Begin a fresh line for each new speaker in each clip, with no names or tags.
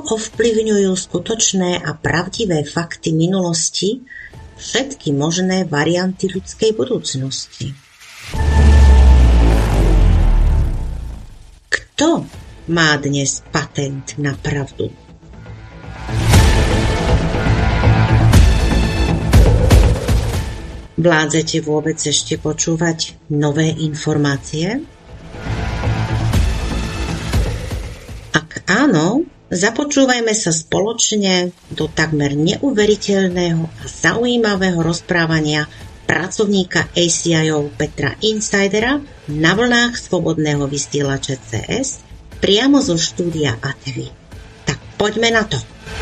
ovplyvňujú skutočné a pravdivé fakty minulosti všetky možné varianty ľudskej budúcnosti. Kto má dnes patent na pravdu? Vládzete vôbec ešte počúvať nové informácie? Ak áno, započúvajme sa spoločne do takmer neuveriteľného a zaujímavého rozprávania pracovníka ACIO Petra Insidera na vlnách Slobodného vysielača CS priamo zo štúdia ATV. Tak poďme na to.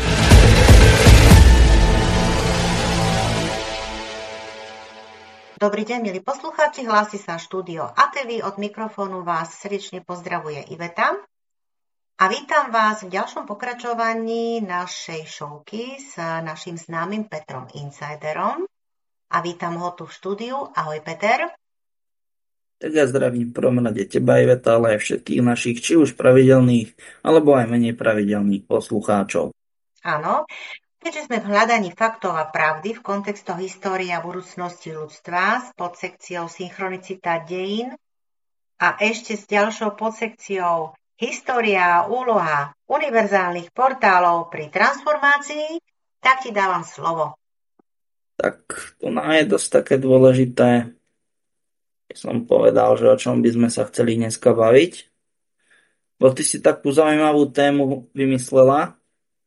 Dobrý deň, milí poslucháči, hlási sa štúdio ATV, od mikrofónu vás srdečne pozdravuje Iveta a vítam vás v ďalšom pokračovaní našej šovky s našim známym Petrom Insiderom a vítam ho tu v štúdiu. Ahoj Peter.
Tak ja zdravím v prvom rade teba, Iveta, ale aj všetkých našich, či už pravidelných, alebo aj menej pravidelných poslucháčov.
Áno. Keďže sme v hľadaní faktov a pravdy v kontextoch histórie a budúcnosti ľudstva s podsekciou synchronicita dejín a ešte s ďalšou podsekciou história a úloha univerzálnych portálov pri transformácii, tak ti dávam slovo.
Tak to je dosť také dôležité. Ja som povedal, že o čom by sme sa chceli dneska baviť. Bo ty si takú zaujímavú tému vymyslela,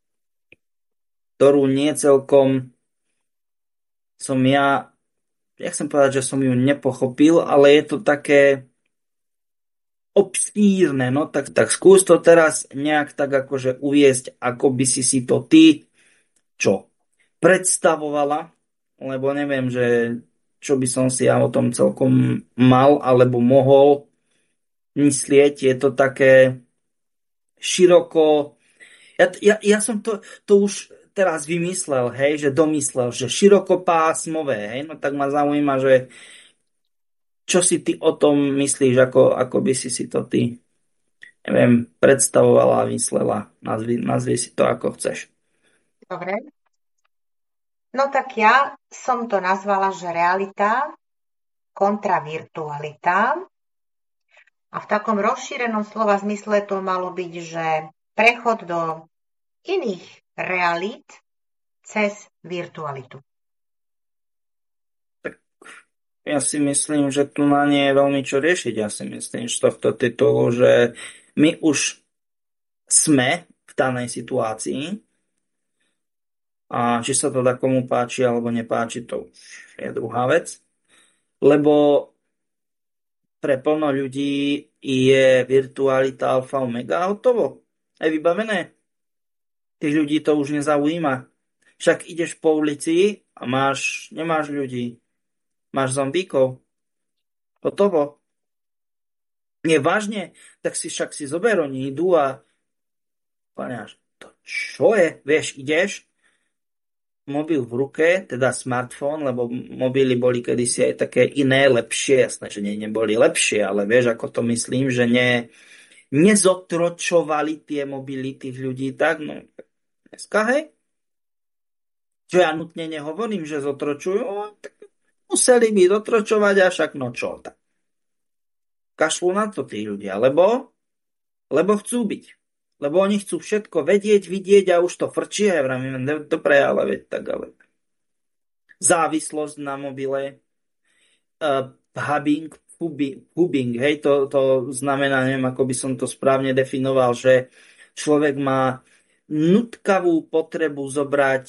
ktorú nie celkom som ja chcem povedať, že som ju nepochopil, ale je to také obscírne, no tak skús to teraz nejak tak akože uviesť, ako by si to ty predstavovala, lebo neviem, že čo by som si ja o tom celkom mal alebo mohol myslieť. Je to také široko. Ja som to už teraz vymyslel, hej, že domyslel, že širokopásmové, hej, no tak ma zaujíma, že čo si ty o tom myslíš, ako by si to ty, neviem, predstavovala a myslela. Nazvi si to, ako chceš.
Dobre. No tak ja som to nazvala, že realita kontra virtualita. A v takom rozšírenom slova zmysle to malo byť, že prechod do iných realít cez virtualitu.
Tak ja si myslím, že tu na nie je veľmi čo riešiť. Ja si myslím z tohto titulu, že my už sme v danej situácii a či sa to komu páči alebo nepáči, to už je druhá vec. Lebo pre plno ľudí je virtualita alfa omega hotovo. Je vybavené. Tých ľudí to už nezaujíma. Však ideš po ulici a nemáš ľudí. Máš zombíkov. Hotovo. Nie, vážne, tak si zober, oni idú a paňáš, to čo je? Vieš, ideš, mobil v ruke, teda smartfón, lebo mobily boli kedysi aj také iné, lepšie, jasné, že neboli lepšie, ale vieš, ako to myslím, že nezotročovali tie mobily tých ľudí tak, no dneska, hej? Čo ja nutne nehovorím, že zotročujú, tak museli by zotročovať a však no čo, tak. Kašľú na to tí ľudia, lebo chcú byť. Lebo oni chcú všetko vedieť, vidieť a už to frčí, a ja vravím, dobre, ale veď tak, ale. Závislosť na mobile, hubbing, hej, to znamená, neviem, ako by som to správne definoval, že človek má nutkavú potrebu zobrať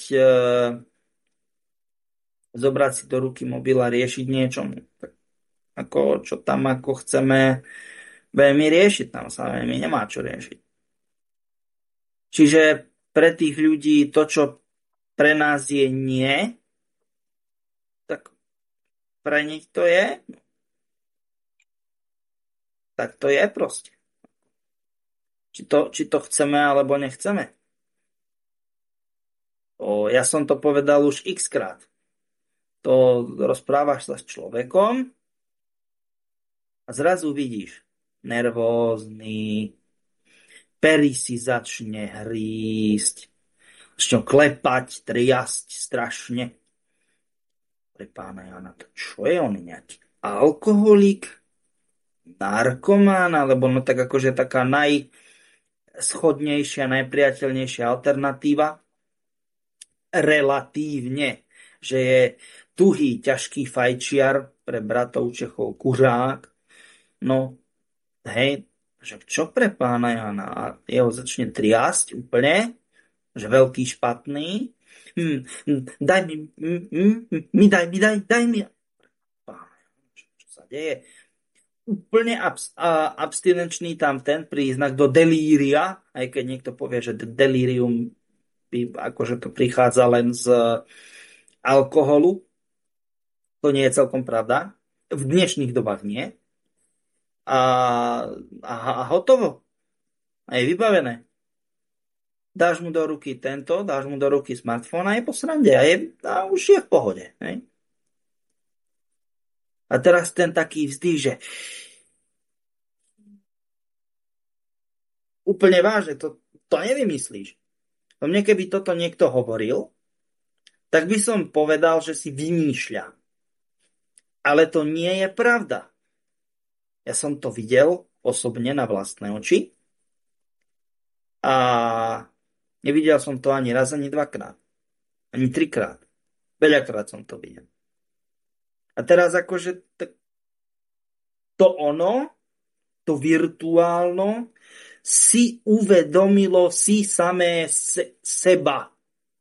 si do ruky mobil a riešiť niečo. Čo tam chceme veľmi riešiť, tam sa veľmi nemá čo riešiť. Čiže pre tých ľudí to, čo pre nás je nie, tak pre nich to je. Tak to je proste. Či to chceme alebo nechceme. Ja som to povedal už x-krát. To rozprávaš sa s človekom a zrazu vidíš nervózny, pery si začne hrísť, začne klepať, triasť strašne. Pre pána Jana, to čo je on, nejaký alkoholik, narkomán, alebo no tak akože taká najschodnejšia, najpriateľnejšia alternatíva, relatívne, že je tuhý, ťažký fajčiar pre bratov Čechov kuřák. No, hej, že čo pre pána Jana? A jeho začne triasť úplne, že veľký špatný. Daj mi. Pána, čo sa deje? Úplne abstinenčný tam ten príznak do delíria, aj keď niekto povie, že delírium by akože to prichádza len z alkoholu. To nie je celkom pravda. V dnešných dobách nie. A hotovo. A je vybavené. Dáš mu do ruky tento, dáš mu do ruky smartfón a je po srande. A už je v pohode. Hej? A teraz ten taký vzdych, že úplne vážne, to nevymyslíš. Mne keby toto niekto hovoril, tak by som povedal, že si vymýšľa. Ale to nie je pravda. Ja som to videl osobne na vlastné oči a nevidel som to ani raz, ani dvakrát. Ani trikrát. Veľakrát som to videl. A teraz akože to virtuálno si uvedomilo si samé seba.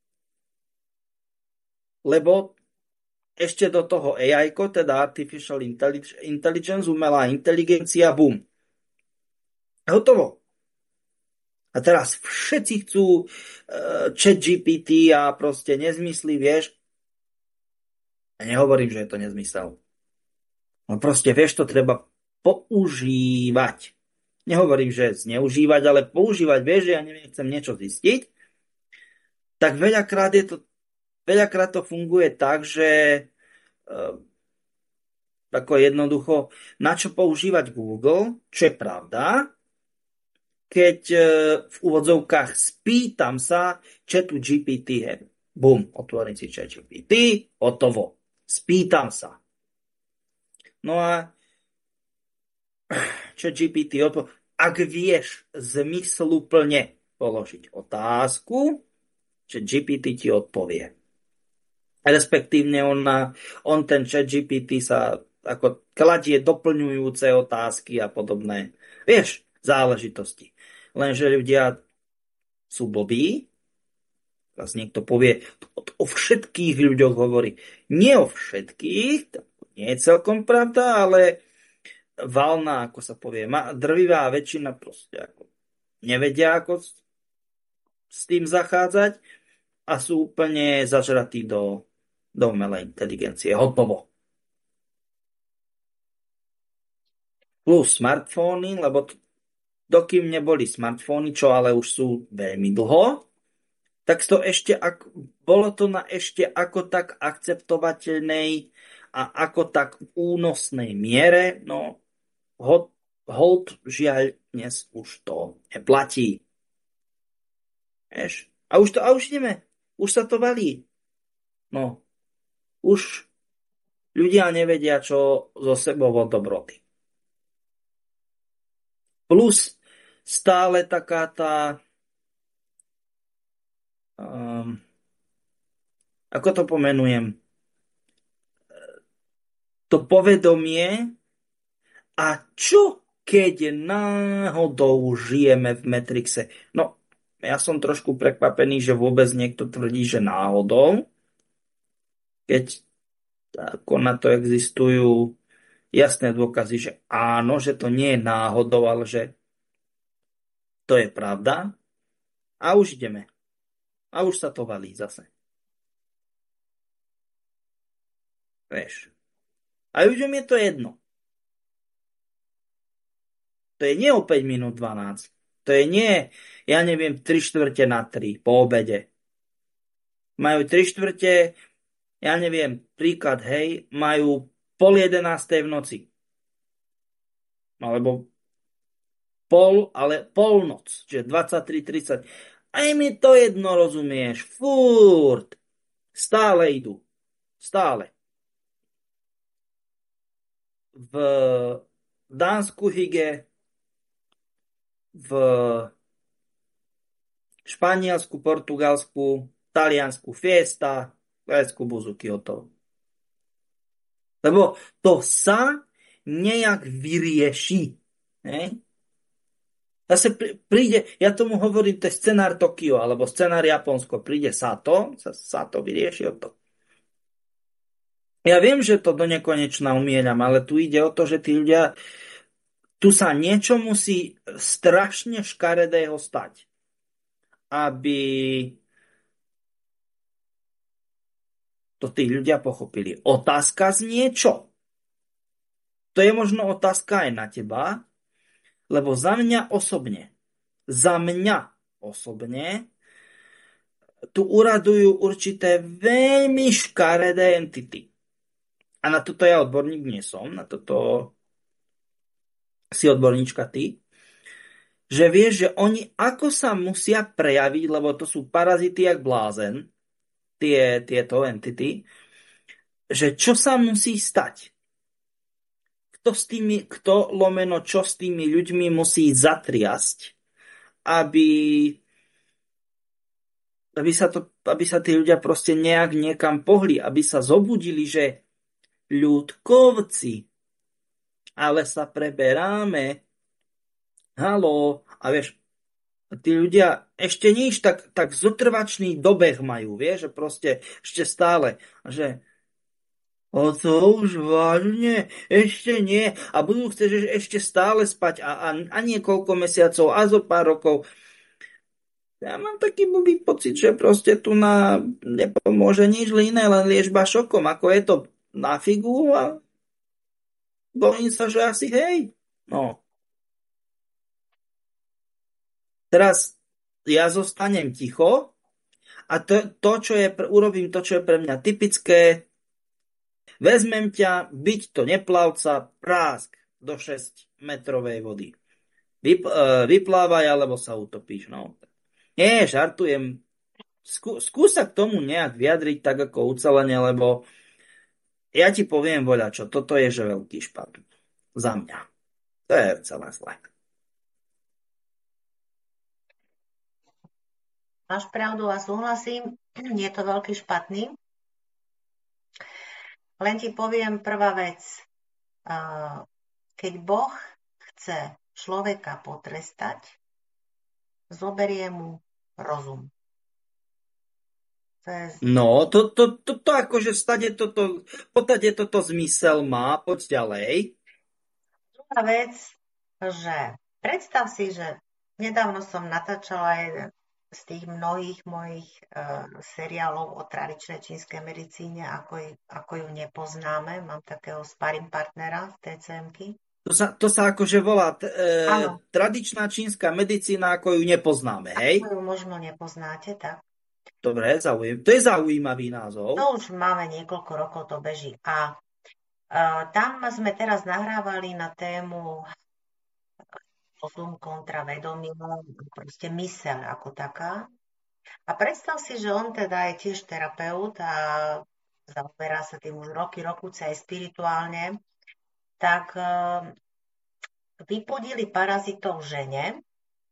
Lebo ešte do toho AI, teda Artificial Intelligence, umelá inteligencia, boom. Hotovo. A teraz všetci chcú ChatGPT a proste nezmysly, vieš. Ja nehovorím, že je to nezmysel. No proste, vieš, to treba používať. Nehovorím, že zneužívať, ale používať, vieš, že ja nechcem niečo zistiť. Tak veľakrát to funguje tak, že ako jednoducho, na čo používať Google, čo je pravda, keď v úvodzovkách spýtam sa chatu GPT, bum, otvorím si chat GPT, hotovo. Spýtam sa. No a chat GPT ak vieš zmysluplne položiť otázku, chat GPT ti odpovie. Respektívne on ten chat GPT sa ako kladie doplňujúce otázky a podobné, vieš, záležitosti. Lenže ľudia sú blbí. Teraz niekto povie, o všetkých ľuďoch hovorí. Nie o všetkých, to nie je celkom pravda, ale valná, ako sa povie, drvivá väčšina proste ako nevedia, ako s tým zachádzať a sú úplne zažratí do umelej inteligencie. Hotovo. Plus smartfóny, lebo dokým neboli smartfóny, čo ale už sú veľmi dlho, tak bolo to na ešte ako tak akceptovateľnej a ako tak únosnej miere, no hold žiaľ dnes už to neplatí. Vieš? A už ideme. Už sa to valí. No, už ľudia nevedia, čo so sebou od dobroty. Plus stále taká tá ako to pomenujem, to povedomie a čo keď náhodou žijeme v Matrixe. No, ja som trošku prekvapený, že vôbec niekto tvrdí, že náhodou, keď ako na to existujú jasné dôkazy, že áno, že to nie je náhodou, ale že to je pravda. A už ideme. A už sa to valí zase. Vieš. A ľuďom je to jedno. To je nie o 5 minút 12. To je nie, ja neviem, 3/4 po obede. Majú 3/4, ja neviem, príklad, hej, majú 10:30 v noci. Alebo ale polnoc, čiže 23:30. Aj mi to jedno, rozumieš, furt. Stále idú. Stále. V Dánsku hygge, v Španielsku, Portugalsku, Taliansku fiesta, Grécku buzuky o to. Lebo to sa nejak vyrieši. Ne? Zase príde, ja tomu hovorím, to je scenár Tokio, alebo scenár Japonsko. Príde Sato, sa to vyrieši o to. Ja viem, že to do nekonečna umieľam, ale tu ide o to, že tí ľudia, tu sa niečo musí strašne škaredého stať, aby to tí ľudia pochopili. Otázka znie čo? To je možno otázka aj na teba, lebo za mňa osobne, tu uradujú určité veľmi škaredé entity. A na toto ja odborník nie som, na toto si odborníčka ty, že vieš, že oni ako sa musia prejaviť, lebo to sú parazity jak blázen, tieto entity, že čo sa musí stať? Kto lomeno čo s tými ľuďmi musí zatriasť, aby sa tí ľudia proste nejak niekam pohli, aby sa zobudili, že ľudkovci, ale sa preberáme, haló, a vieš, tí ľudia ešte nič tak zotrvačný dobeh majú, vieš, že proste ešte stále, že o to už vážne, ešte nie. A budú chcieť ešte stále spať a niekoľko mesiacov a zo pár rokov. Ja mám taký blbý pocit, že proste tu nepomôže nič iné, len liečba šokom. Ako je to na figu a bojím sa, že asi hej. No. Teraz ja zostanem ticho a urobím to, čo je pre mňa typické. Vezmem ťa, byť to neplavca, prásk do 6-metrovej vody. Vyplávaj, alebo sa utopíš. No. Nie, žartujem. Skús sa k tomu nejak vyjadriť tak ako ucelenie, lebo ja ti poviem voľačo, toto je že veľký špat. Za mňa. To je celé zlé.
Máš pravdu a súhlasím, je to veľký špatný. Len ti poviem prvá vec. Keď Boh chce človeka potrestať, zoberie mu rozum.
No, to akože potade toto zmysel má, poď ďalej.
Druhá vec, že predstav si, že nedávno som natáčala jeden z tých mnohých mojich seriálov o tradičnej čínskej medicíne, ako ju nepoznáme. Mám takého sparring partnera v TCM-ky.
To sa akože volá tradičná čínska medicína, ako ju nepoznáme, hej?
Ako ju možno nepoznáte, tak.
Dobre, to je zaujímavý názov.
To už máme niekoľko rokov, to beží. A tam sme teraz nahrávali na tému rozum kontra vedomie, proste myseľ ako taká. A predstav si, že on teda je tiež terapeut a zaoberá sa tým už roky aj spirituálne, tak vypudili parazitov žene,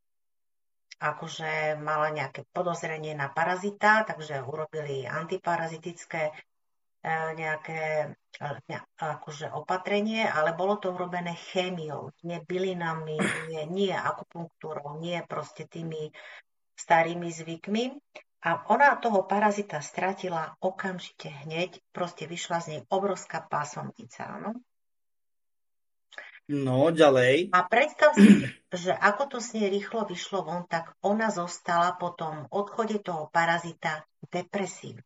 akože mala nejaké podozrenie na parazita, takže urobili antiparazitické nejaké akože opatrenie, ale bolo to urobené chémiou, nie bylinami, nie akupunktúrou, nie proste tými starými zvykmi. A ona toho parazita stratila okamžite hneď, proste vyšla z nej obrovská pásomnica, áno?
No, ďalej.
A predstav si, že ako to s nej rýchlo vyšlo von, tak ona zostala po tom odchode toho parazita depresívna.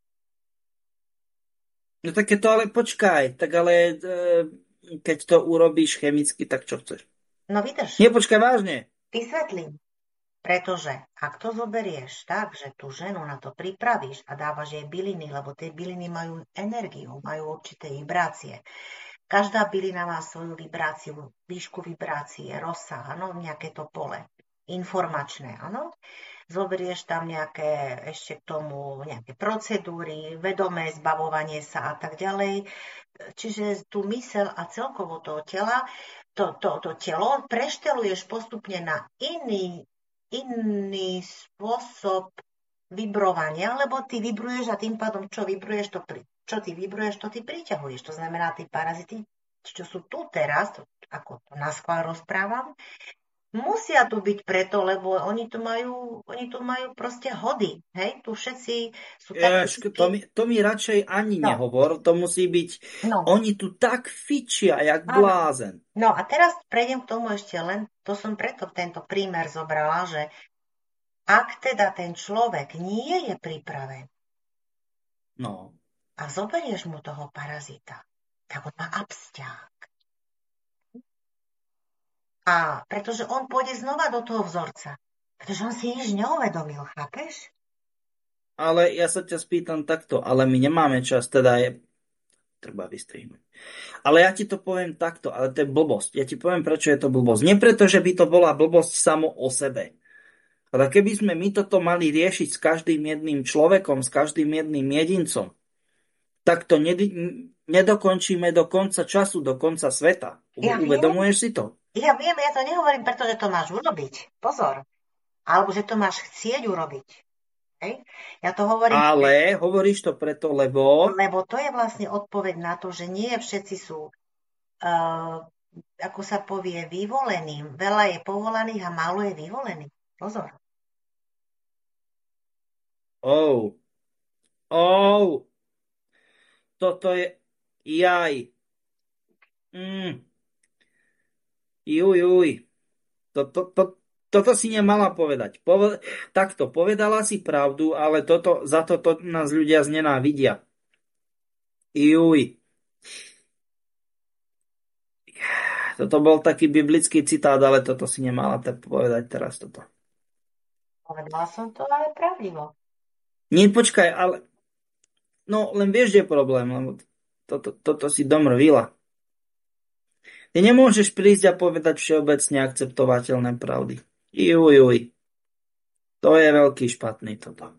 No tak je to ale počkaj, tak ale keď to urobíš chemicky, tak čo chceš?
No vydrž.
Nie, počkaj, vážne.
Vysvetlím. Pretože ak to zoberieš tak, že tú ženu na to pripravíš a dávaš jej byliny, lebo tie byliny majú energiu, majú určité vibrácie, Každá bylina má svoju vibráciu, výšku vibrácie, rozsah, áno, nejaké to pole informačné, áno. Zoberieš tam nejaké, ešte k tomu nejaké procedúry, vedomé zbavovanie sa a tak ďalej. Čiže tú myseľ a celkovo toho tela, to telo prešteluješ postupne na iný spôsob vibrovania, lebo ty vibruješ a tým pádom, čo ty vibruješ, to ty priťahuješ. To znamená, tí parazity, čo sú tu teraz, ako to naschvál rozprávam, musia tu byť preto, lebo oni tu majú proste hody. Hej? Tu všetci sú takí...
To mi radšej ani
No,
nehovor, to musí byť,
no,
oni tu tak fičia, jak
áno.
blázen.
No a teraz prejdem k tomu ešte len, to som preto tento prímer zobrala, že ak teda ten človek nie je pripravený
No,
a zoberieš mu toho parazita, tak on má absťák. A pretože on pôjde znova do toho vzorca. Pretože on si nič neuvedomil, chápeš?
ale ja sa ťa spýtam takto, ale my nemáme čas, teda je treba vystrihnúť. Ale ja ti to poviem takto, ale to je blbosť. Ja ti poviem, prečo je to blbosť. Nie preto, že by to bola blbosť samo o sebe. Ale keby sme my toto mali riešiť s každým jedným človekom, s každým jedným jedincom, tak to nedokončíme do konca času, do konca sveta. Uvedomuješ si to?
Ja viem, ja to nehovorím preto, že to máš urobiť. Pozor. Alebo že to máš chcieť urobiť. Hej? Ja to hovorím...
Ale hovoríš to preto, lebo...
Lebo to je vlastne odpoveď na to, že nie všetci sú, ako sa povie, vyvolení. Veľa je povolaných a málo je vyvolených. Pozor.
Toto je... Jaj. Juj. Toto si nemala povedať. Takto, povedala si pravdu, ale za toto nás ľudia znenávidia. Juj. Toto bol taký biblický citát, ale toto si nemala povedať teraz toto.
Povedala som to, ale pravdivo.
Nie, počkaj, ale... No, len vieš, že je problém, lebo toto si domrvila. Ty nemôžeš prísť a povedať všeobecne akceptovateľné pravdy. Juj. To je veľký špatný toto.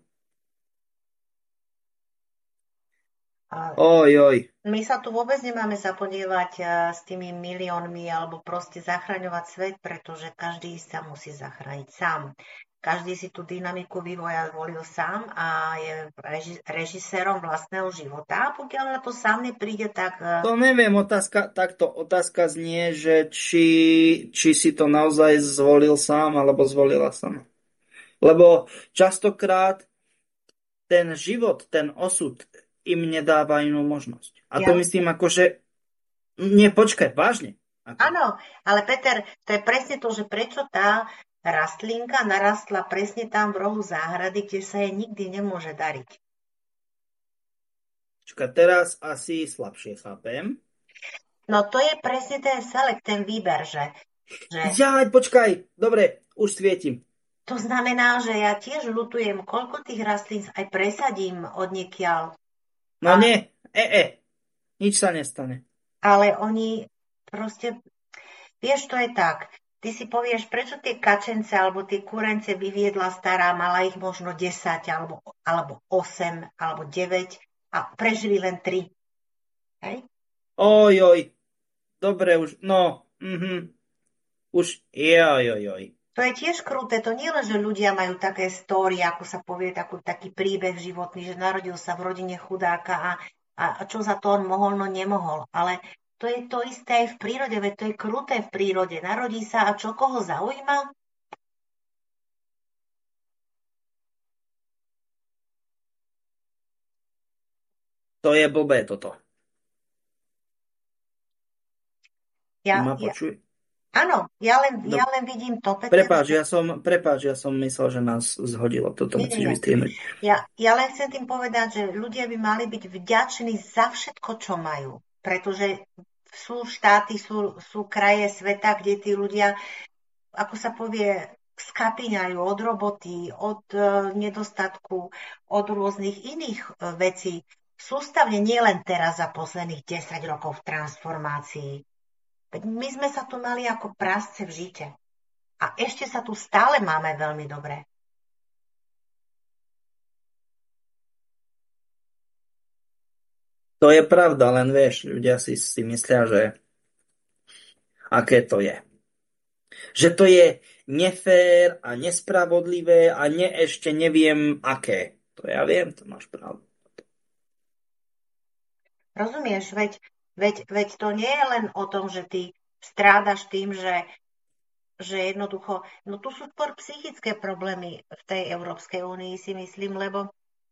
Oj.
My sa tu vôbec nemáme zapodievať s tými miliónmi alebo proste zachraňovať svet, pretože každý sa musí zachrániť sám. Každý si tú dynamiku vývoja zvolil sám a je režisérom vlastného života. A pokiaľ na to sám nepríde, tak...
To neviem, otázka znie, že či si to naozaj zvolil sám, alebo zvolila sama. Lebo častokrát ten život, ten osud im nedáva inú možnosť. A to myslím akože... Nie, počkaj, vážne.
Áno, ale Peter, to je presne to, že prečo tá rastlinka narastla presne tam v rohu záhrady, kde sa jej nikdy nemôže dariť.
Počkaj, teraz asi slabšie chápem.
No to je presne ten selekt, ten výber, že...
Jaj, počkaj, dobre, už svietím.
To znamená, že ja tiež ľutujem, koľko tých rastlín aj presadím odniekiaľ.
No nie, nič sa nestane.
Ale oni proste, vieš, to je tak, ty si povieš, prečo tie kačence alebo tie kurence vyviedla stará, mala ich možno 10 alebo 8 alebo 9 a prežili len 3. Hej?
Oj, dobre už, už, joj.
To je tiež kruté, to nie len, že ľudia majú také story, ako sa povie, taký príbeh životný, že narodil sa v rodine chudáka a čo za to on mohol, no nemohol. Ale to je to isté aj v prírode, veď to je kruté v prírode. Narodí sa a čo koho zaujíma?
To je blbé toto.
Ma počuj? Áno, ja len vidím to.
Prepáč, ja som myslel, že nás zhodilo. Toto musíš vystrihnúť.
Ja len chcem tým povedať, že ľudia by mali byť vďační za všetko, čo majú. Pretože sú štáty, sú kraje sveta, kde tí ľudia, ako sa povie, skapiňajú od roboty, od nedostatku, od rôznych iných vecí. sústavne nie len teraz za posledných 10 rokov v transformácii. Veď my sme sa tu mali ako prasce v žite. A ešte sa tu stále máme veľmi dobre.
To je pravda, len vieš, ľudia si myslia, že aké to je. Že to je nefér a nespravodlivé a ešte neviem aké. To ja viem, to máš pravdu.
Rozumieš, veď to nie je len o tom, že ty strádaš tým, že jednoducho, no tu sú skôr psychické problémy v tej Európskej únii, si myslím, lebo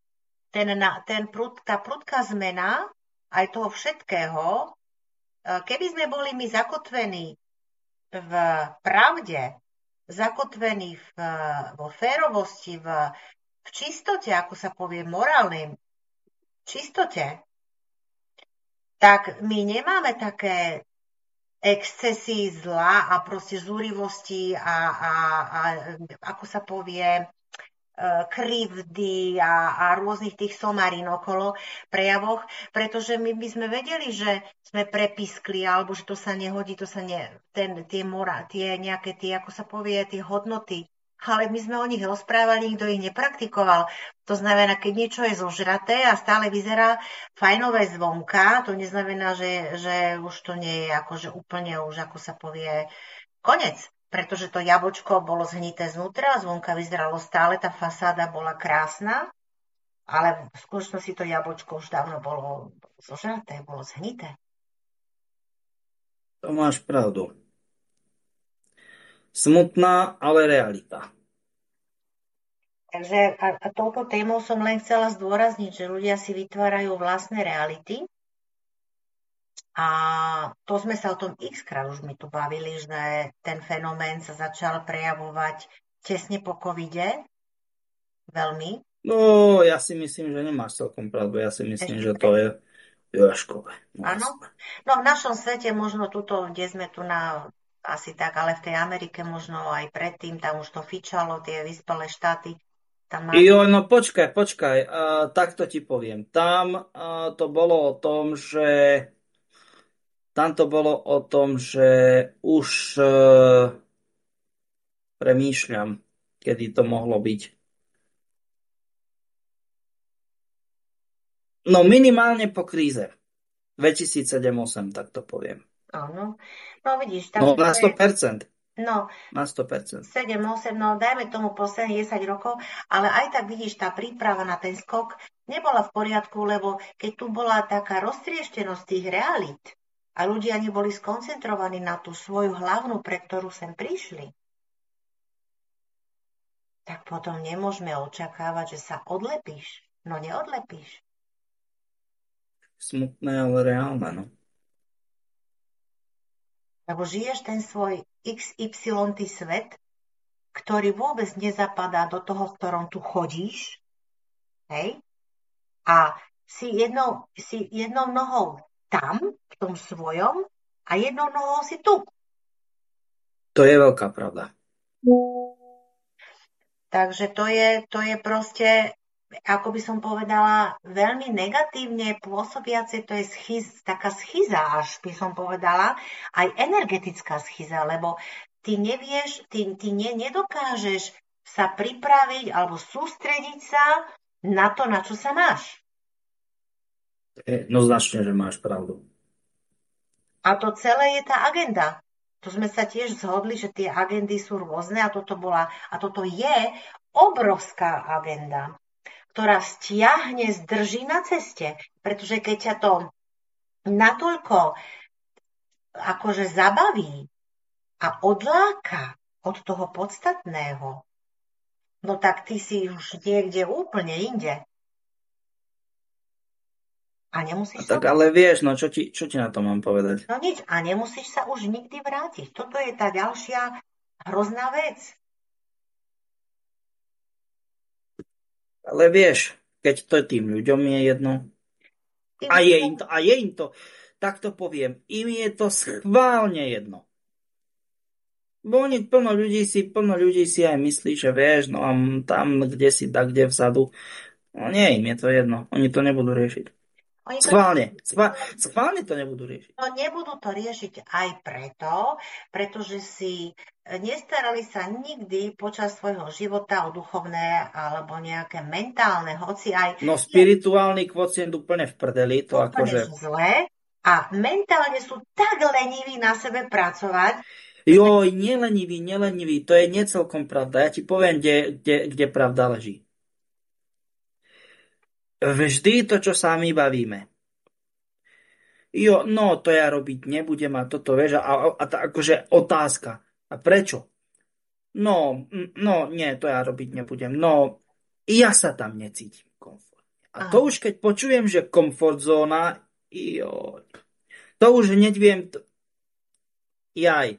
tá prudká zmena aj toho všetkého, keby sme boli my zakotvení v pravde, zakotvení vo férovosti, v čistote, ako sa povie, morálnej čistote, tak my nemáme také excesy zla a proste zúrivosti a ako sa povie, krivdy a rôznych tých somarín okolo prejavoch, pretože my by sme vedeli, že sme prepiskli, alebo že to sa nehodí, tie nejaké tie, ako sa povie, tie hodnoty. Ale my sme o nich rozprávali, nikto ich nepraktikoval. To znamená, keď niečo je zožraté a stále vyzerá fajnové zvonka, to neznamená, že už to nie je akože úplne už, ako sa povie, konec. Pretože to jablčko bolo zhnité znútra, zvonka vyzeralo stále, tá fasáda bola krásna, ale v skutočnosti to jablčko už dávno bolo zožraté, bolo zhnité.
To máš pravdu. Smutná, ale realita.
Takže a touto témou som len chcela zdôrazniť, že ľudia si vytvárajú vlastné reality. A to sme sa o tom x-krát už mi tu bavili, že ten fenomén sa začal prejavovať tesne po covide. Veľmi.
No, ja si myslím, že nemáš celkom pravdu. Ja si myslím, že to je Jožkové.
Áno. No v našom svete možno tuto, kde sme tu asi tak, ale v tej Amerike možno aj predtým, tam už to fičalo, tie vyspelé štáty.
Jo, no počkaj. Takto ti poviem. Tam to bolo o tom, že už premýšľam, kedy to mohlo byť. No minimálne po kríze. 2007-2008, tak to poviem.
Áno. No vidíš.
No na 100%.
No,
na 100%.
7-8, no dajme tomu posledných 10 rokov, ale aj tak vidíš, tá príprava na ten skok nebola v poriadku, lebo keď tu bola taká roztrieštenosť tých realít a ľudia neboli skoncentrovaní na tú svoju hlavnú, pre ktorú sem prišli, tak potom nemôžeme očakávať, že sa odlepíš. No neodlepíš.
Smutné, ale reálne, no.
Lebo žiješ ten svoj XY svet, ktorý vôbec nezapadá do toho, v ktorom tu chodíš. Hej? A si jednou nohou tam, v tom svojom, a jednou nohou si tu.
To je veľká pravda.
Takže to je proste, ako by som povedala, veľmi negatívne pôsobiace, to je taká schiza, až by som povedala, aj energetická schiza, lebo ty nevieš, ty nedokážeš sa pripraviť alebo sústrediť sa na to, na čo sa máš.
Jednoznačne, že máš pravdu.
A to celé je tá agenda. To sme sa tiež zhodli, že tie agendy sú rôzne a toto je obrovská agenda, ktorá stiahne, zdrží na ceste. Pretože keď ťa to natoľko akože zabaví a odláka od toho podstatného, no tak ty si už niekde úplne inde. A nemusíš
tak ale vieš, no čo ti na to mám povedať?
No nič, a nemusíš sa už nikdy vrátiť. Toto je tá ďalšia hrozná vec.
Ale vieš, keď to tým ľuďom je jedno, a je im to, tak to poviem, im je to schválne jedno. Bo plno ľudí si aj myslí, že vieš, no a tam, kde si tak, kde vzadu, no nie, im je to jedno, oni to nebudú riešiť.
Oni to
Schválne. Schválne to nebudú riešiť.
No nebudú to riešiť aj preto, pretože si nestarali sa nikdy počas svojho života o duchovné alebo nejaké mentálne, hoci aj
No
je
spirituálny kvocient úplne v prdeli, to
úplne
akože...
zlé a mentálne sú tak leniví na sebe pracovať.
Joj, nelenivý, to je necelkom pravda. Ja ti poviem, kde pravda leží. Vždy to, čo sa my bavíme. Jo, no, to ja robiť nebudem a toto, vieš, a tá akože otázka. A prečo? No, no, nie, to ja robiť nebudem. No, ja sa tam necítim komfortne. A to už keď počujem, že komfort zóna, joj, to už hneď viem, jaj.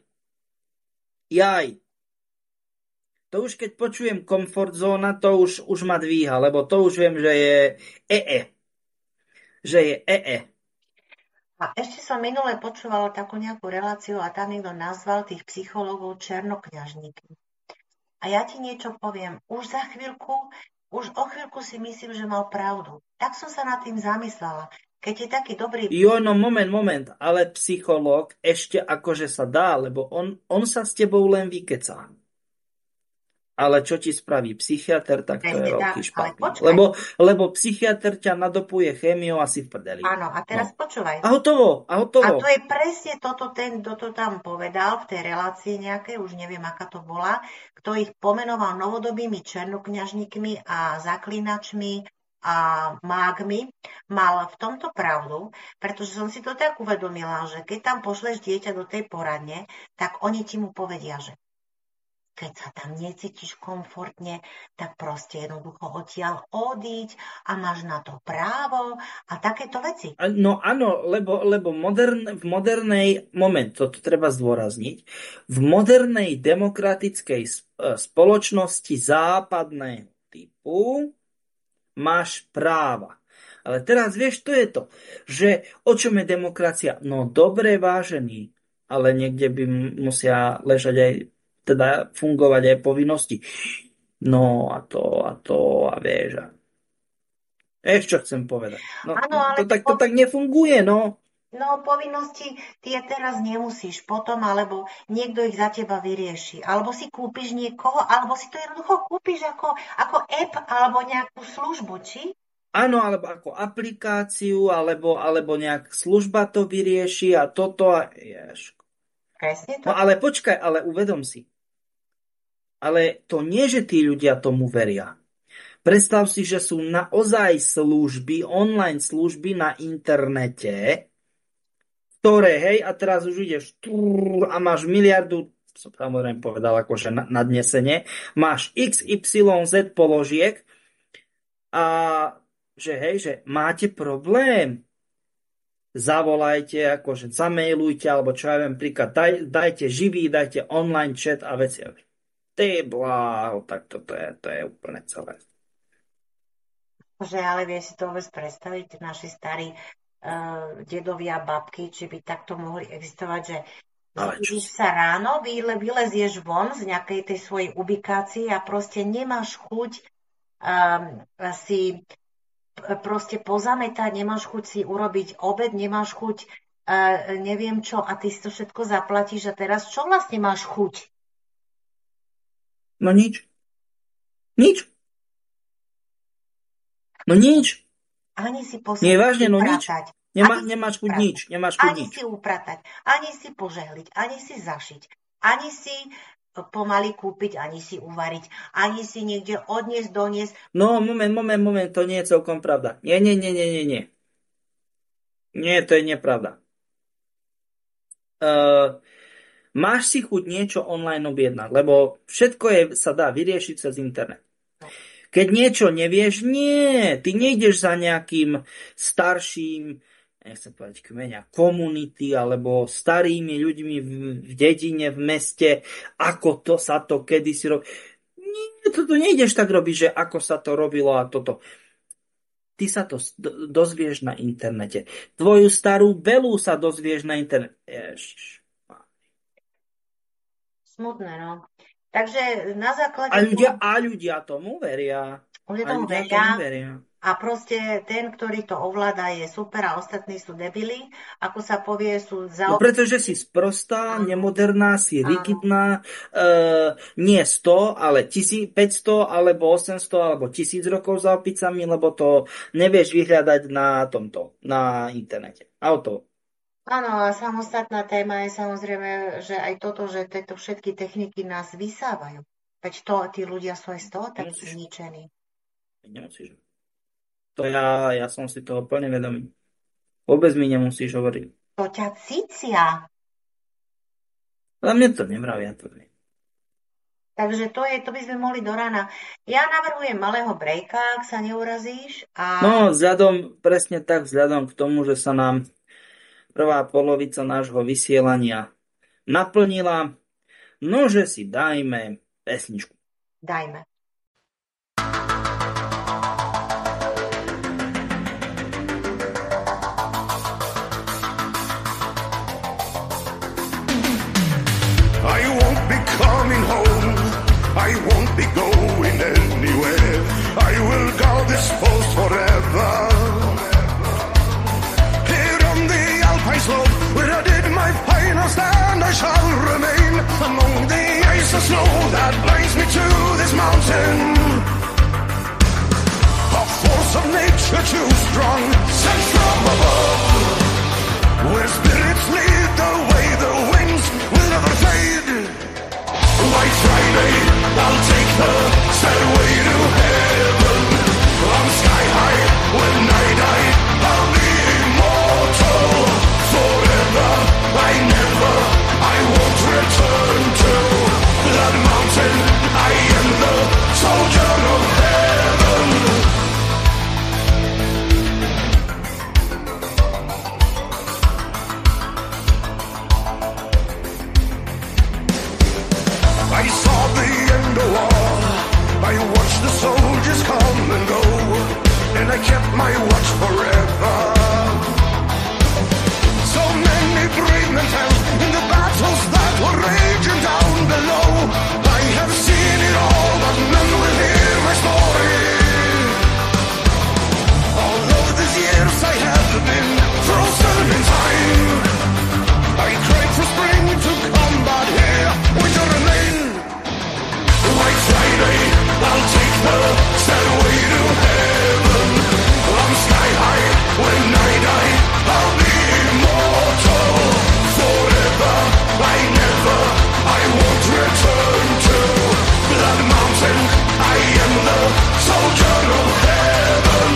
To už keď počujem komfort zóna, to už ma dvíha, lebo to už viem, že je ee. Že je ee.
A ešte som minule počúvala takú nejakú reláciu a tam niekto nazval tých psychológov černokňažníkmi. A ja ti niečo poviem. Už o chvíľku si myslím, že mal pravdu. Tak som sa nad tým zamyslela. Keď je taký dobrý...
Jo, no moment, ale psychológ ešte akože sa dá, lebo on sa s tebou len vykecá. Ale čo ti spraví psychiatr, tak to je veľký špatný. Lebo psychiatr ťa nadopuje chémiou asi v prdeli.
Áno, a teraz počúvaj.
A hotovo.
A to je presne toto, kto to tam povedal v tej relácii nejakej, už neviem, aká to bola, kto ich pomenoval novodobými černokňažníkmi a zaklinačmi a mágmi, mal v tomto pravdu, pretože som si to tak uvedomila, že keď tam pošleš dieťa do tej poradne, tak oni ti mu povedia, že keď sa tam necítiš komfortne, tak proste jednoducho odtiaľ odíď a máš na to právo a takéto veci.
No áno, lebo v modernej, toto treba zdôrazniť, v modernej demokratickej spoločnosti západného typu máš práva. Ale teraz vieš, to je to, že o čom je demokracia? No dobre, vážený, ale niekde by musia ležať aj teda fungovať aj povinnosti. No a vieš. Vieš, čo chcem povedať. No,
ano, ale
to tak nefunguje, no.
No, povinnosti ty teraz nemusíš potom, alebo niekto ich za teba vyrieši. Alebo si kúpiš niekoho, alebo si to jednoducho kúpiš ako app, alebo nejakú službu, či?
Áno, alebo ako aplikáciu, alebo nejak služba to vyrieši a toto a ježko.
Presne to.
No ale počkaj, ale uvedom si. Ale to nie, že tí ľudia tomu veria. Predstav si, že sú naozaj služby, online služby na internete, ktoré, hej, a teraz už ideš a máš miliardu, som samozrejme povedal akože nadnesenie, máš XYZ položiek a že hej, že máte problém, zavolajte, akože zamailujte, alebo čo ja viem, príklad, dajte živý, dajte online chat a veci. Ty bláho, tak to je úplne celé.
Že ale vie si to vôbec predstaviť, naši starí dedovia, babky, či by takto mohli existovať, že zbudíš sa ráno, vylezieš von z nejakej tej svojej ubikácie a proste nemáš chuť si proste pozametať, nemáš chuť si urobiť obed, nemáš chuť neviem čo a ty si to všetko zaplatíš a teraz čo vlastne máš chuť?
No nič. No nič.
Ani si
Nie, vážne, no nič. Nemáš chuť nič.
Ani si upratať, ani si požehliť, ani si zašiť, ani si pomaly kúpiť, ani si uvariť, ani si niekde odniesť, doniesť.
No, moment, to nie je celkom pravda. Nie. Nie, to je nepravda. Máš si chuť niečo online objednať, lebo všetko sa dá vyriešiť cez internet. Keď niečo nevieš, ty nejdeš za nejakým starším, nechcem povedať kmeňa, komunity alebo starými ľuďmi v dedine, v meste, ako to sa to kedysi robí. Nie, toto nejdeš tak robiť, že ako sa to robilo a toto. Ty sa to dozvieš na internete. Tvoju starú Belu sa dozvieš na internete. Ježiš.
Smutné, no. Takže na základe...
A ľudia tomu veria.
Ľudia tomu veria. A proste ten, ktorý to ovláda, je super a ostatní sú debili. Ako sa povie, sú
No pretože si sprostá, nemoderná, si rigidná, nie 100, ale 1500, alebo 800, alebo 1000 rokov za opicami, lebo to nevieš vyhľadať na internete. Auto.
Áno, a samostatná téma je samozrejme, že aj toto, že tieto všetky techniky nás vysávajú. Veď tí ľudia sú aj z toho tak zničení.
Nemusíš. To ja som si toho plne vedomý. Vôbec mi nemusíš hovoriť.
To ťa cícia.
Ale mne to nemravia.
Takže to by sme mohli do rána. Ja navrhujem malého brejka, ak sa neurazíš.
No, presne tak, vzhľadom k tomu, že sa nám prvá polovica nášho vysielania naplnila, nože si dajme pesničku.
Dajme.
I won't be coming home, I won't be going anywhere, I will guard this post forever. Here on the Alpine slope, where I did my final stand, I shall remain among the ice and snow that binds me to this mountain. A force of nature too strong, sent from above, where spirits lead the way, the wings will never fade. White Friday, I'll take the stairway to heaven. I'm sky high when I die, I'll be immortal forever. I won't return to that mountain. I am the soldier of heaven. I saw the end of war, I watched the soldiers come and go, and I kept my watch forever. So many brave men fell in the battles that were raging down below. I have seen it all, but none will hear my story. All of these years I have been frozen in time, I cried for spring to come, but here winter remain. White Friday, I'll take the stairway to heaven. I'm sky high when I die, I'll be immortal forever. I won't return to that mountain. I am the soldier of heaven.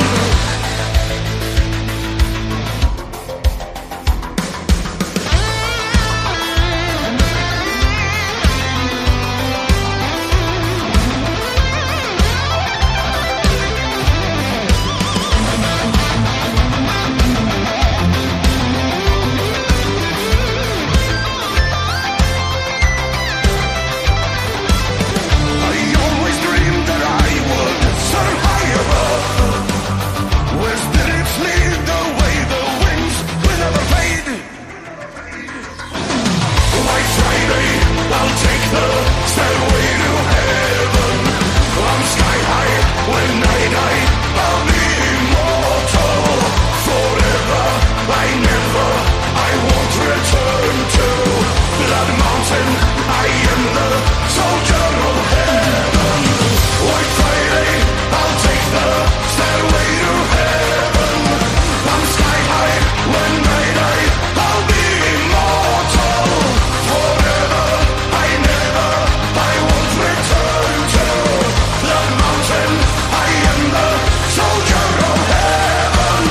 I always dreamed that I would soar high above, where spirits lead the way, the winds will never fade. White Friday, I'll take the stairway to heaven. I'm sky high when I die, I'll be immortal forever. I won't return to that mountain. I am the soldier of heaven. White Friday, I'll take the stairway to heaven. I'm sky high when I die, I'll be immortal forever. I won't return to that mountain. I am the soldier of heaven.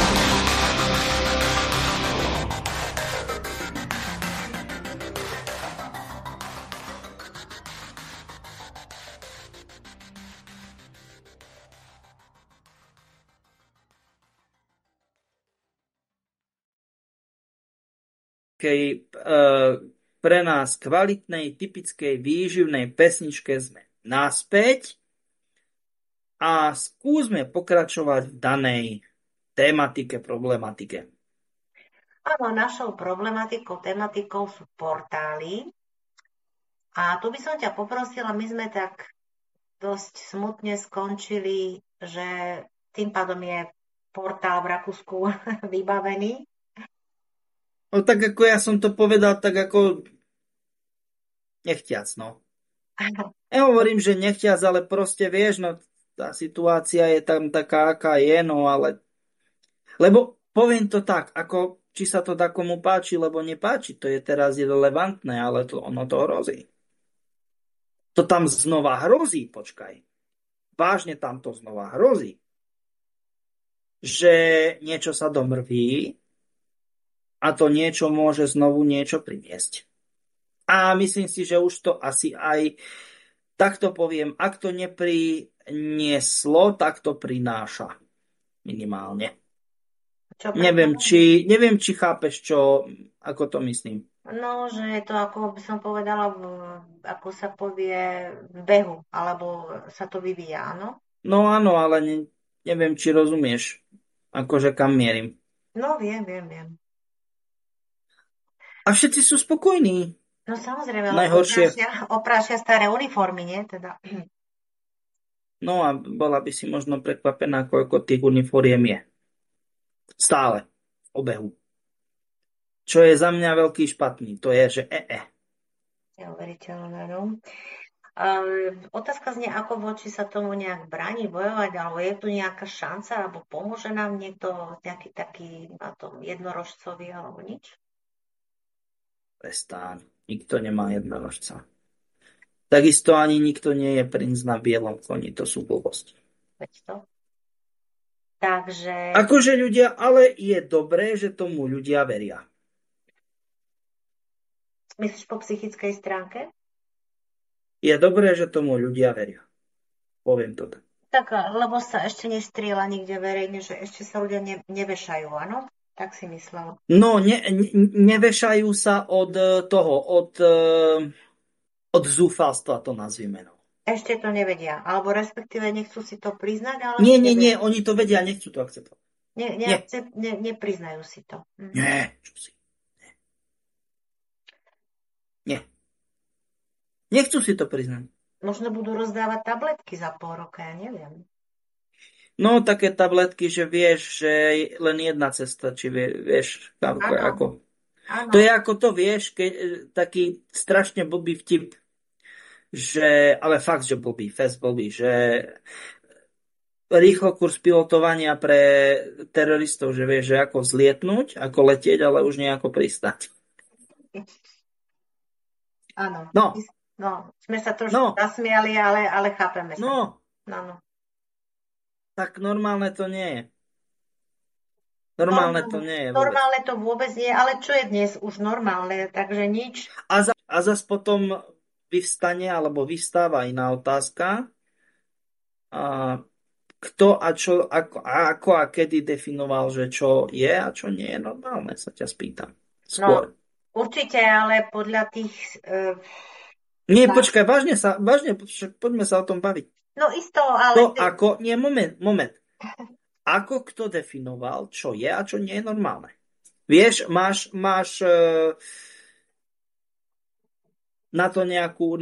Pre nás kvalitnej, typickej, výživnej pesničke sme naspäť a skúsme pokračovať v danej tématike, problematike.
Áno, našou tematikou sú portály. A tu by som ťa poprosila, my sme tak dosť smutne skončili, že tým pádom je portál v Rakúsku vybavený.
No tak ako ja som to povedal, tak ako nechtiac, no. Ja hovorím, že nechtiac, ale proste vieš, no tá situácia je tam taká, aká je, no ale... Lebo poviem to tak, ako či sa to takomu páči, lebo nepáči, to je teraz irelevantné, ale ono to hrozí. To tam znova hrozí, počkaj. Vážne tam to znova hrozí. Že niečo sa domrví a to niečo môže znovu niečo priniesť. A myslím si, že už to asi aj takto poviem, ak to neprinieslo, tak to prináša. Minimálne. Neviem, či chápeš, ako to myslím.
No, že je to, ako by som povedala, ako sa povie, v behu, alebo sa to vyvíja, áno?
No áno, ale neviem, či rozumieš, akože kam mierim.
No, viem.
A všetci sú spokojní.
No samozrejme,
najhoršie.
Oprášia staré uniformy, nie? Teda.
No a bola by si možno prekvapená, koľko tých uniformiem je. Stále v obehu. Čo je za mňa veľký špatný, to je, že
Neuveriteľné, no. Otázka znie, ako voči sa tomu nejak bráni bojovať, alebo je tu nejaká šanca, alebo pomôže nám niekto, nejaký taký na tom jednorožcovi, alebo nič?
Prestáň. Nikto nemá jednorožca. Takisto ani nikto nie je princ na bielom koni. To sú blbosti.
Veď to. Takže...
Akože ľudia, ale je dobré, že tomu ľudia veria.
Myslíš po psychickej stránke?
Je dobré, že tomu ľudia veria. Poviem to tak.
Tak, lebo sa ešte nestrieľa nikde verejne, že ešte sa ľudia nevešajú, áno? Tak si myslel.
No, nevešajú sa od toho, od zúfalstva to nazvime. No.
Ešte to nevedia, alebo respektíve nechcú si to priznať, ale...
Nie, oni to vedia, nechcú to akceptovať.
Nepriznajú si to.
Nie, čo si. Nie. Nechcú si to priznať.
Možno budú rozdávať tabletky za pol roka, ja neviem.
No, také tabletky, že vieš, že je len jedna cesta, či vieš, ako.
Áno.
To je ako to, vieš, taký strašne blbý vtip, ale fakt, že blbý, že rýchlo kurz pilotovania pre teroristov, že vieš, že ako vzlietnúť, ako letieť, ale už nejako pristať.
Áno.
No,
sme sa trošku zasmiali, ale chápeme sa.
No. Tak normálne to nie je. Normálne to nie je.
Normálne to vôbec nie je, ale čo je dnes už normálne, takže nič.
A zas potom vyvstane, alebo vystáva iná otázka. Kto a čo, ako a kedy definoval, že čo je a čo nie je normálne, sa ťa spýtam. Skôr.
No, určite, ale podľa tých...
Nie, počkaj, vážne, poďme sa o tom baviť.
No isto, ale...
Moment. Ako kto definoval, čo je a čo nie je normálne? Vieš, máš na to nejakú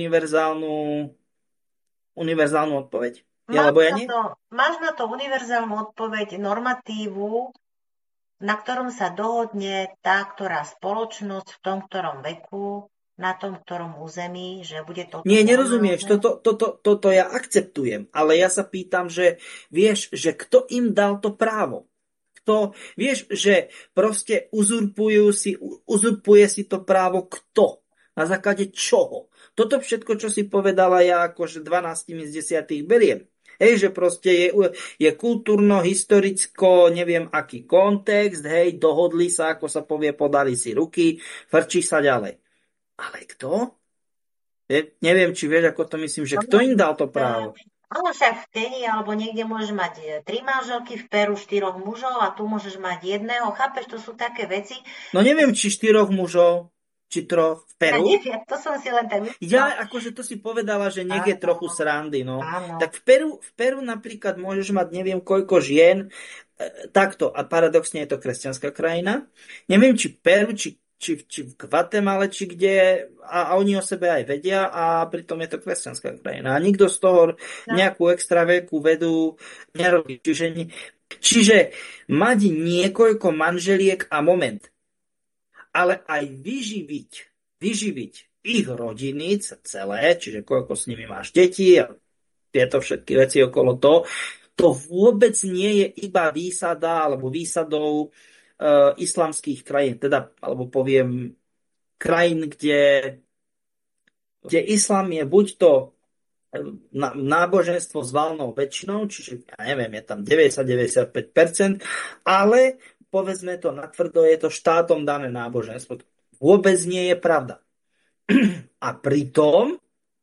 univerzálnu odpoveď?
Máš na to univerzálnu odpoveď normatívu, na ktorom sa dohodne tá, ktorá spoločnosť v tom, ktorom veku, na tom, ktorom území, že bude to...
Nie, nerozumieš, toto ja akceptujem, ale ja sa pýtam, že vieš, že kto im dal to právo? Vieš, že proste uzurpuje si to právo kto? Na základe čoho? Toto všetko, čo si povedala, ja akože 12 z 10 beriem. Hej, že proste je kultúrno, historicko, neviem aký kontext, hej, dohodli sa, ako sa povie, podali si ruky, frčí sa ďalej. Ale kto? Neviem, či vieš, ako to myslím, že kto im dal to právo?
Ale však v Kenii alebo niekde môžeš mať 3 manželky, v Peru 4 mužov a tu môžeš mať jedného. Chápeš, to sú také veci.
No neviem, či 4 mužov, či 3 v Peru.
Ja neviem, to som si len tak myslela.
Ja, akože to si povedala, že nech je trochu srandy, no.
Áno.
Tak v Peru napríklad môžeš mať neviem koľko žien, takto, a paradoxne je to kresťanská krajina. Neviem, či Peru, či či v Guatemale, či kde, a oni o sebe aj vedia a pritom je to kresťanská krajina. A nikto z toho nejakú extra veľkú vedu nerobí. Čiže mať niekoľko manželiek a moment, ale aj vyživiť ich rodiny celé, čiže koľko s nimi máš detí a tieto všetky veci okolo toho, to vôbec nie je iba výsada alebo výsadou islamských krajín, teda, alebo poviem, krajín, kde islám je buď to náboženstvo s valnou väčšinou, čiže ja neviem, je tam 90-95%, ale povedzme to natvrdo, je to štátom dané náboženstvo. Vôbec nie je pravda. A pritom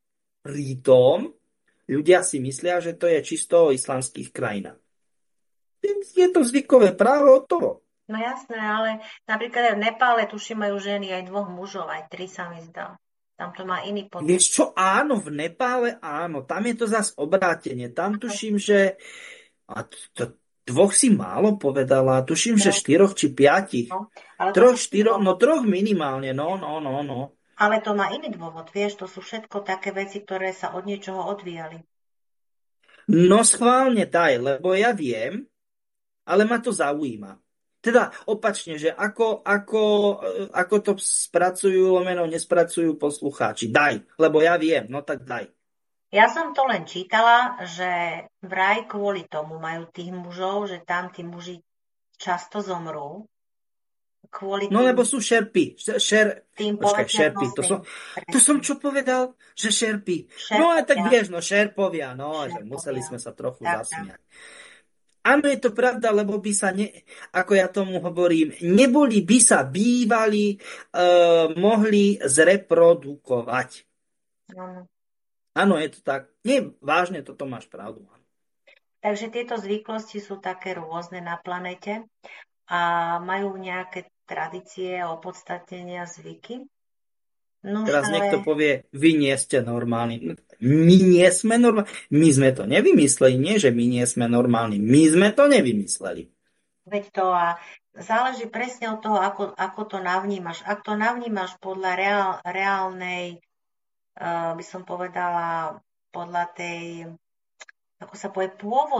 ľudia si myslia, že to je čisto o islamských krajinách. Je to zvykové právo od toho.
No jasné, ale napríklad aj v Nepále tuším majú ženy aj 2 mužov, aj 3 sa mi zdá. Tam to má iný podľa.
Vieš čo, áno, v Nepále áno, tam je to zase obrátenie. Tam tuším, že 2 si málo povedala, tuším, že 4 či 5.
No, ale
3, 4, no 3 minimálne, no.
Ale to má iný dôvod, vieš, to sú všetko také veci, ktoré sa od niečoho odvíjali.
No schválne daj, lebo ja viem, ale ma to zaujíma. Teda opačne, že ako to spracujú, lomeno nespracujú poslucháči. Daj, lebo ja viem, no tak daj.
Ja som to len čítala, že vraj kvôli tomu majú tých mužov, že tam tí muži často zomrú.
No lebo sú šerpy. Šerpy. To som čo povedal? Že šerpy. No a tak vieš, no šerpovia. No, že museli sme sa trochu zasmiať. Áno, je to pravda, lebo by sa, ako ja tomu hovorím, by sa bývali, mohli zreprodukovať. Áno, je to tak. Nie, vážne, toto máš pravdu.
Takže tieto zvyklosti sú také rôzne na planete a majú nejaké tradície, opodstatnenia, zvyky. No,
teraz niekto povie, vy nie ste normálni. My nie sme normálni. My sme to nevymysleli, nie že my nie sme normálni. My sme to nevymysleli.
Veď to a záleží presne od toho, ako to navnímaš. Ak to navnímaš podľa reálnej, by som povedala, podľa tej, ako sa povie,